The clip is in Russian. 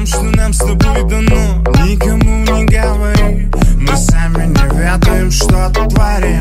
что нам с тобой дано. Никому не говори, мы сами не ведаем, что творим.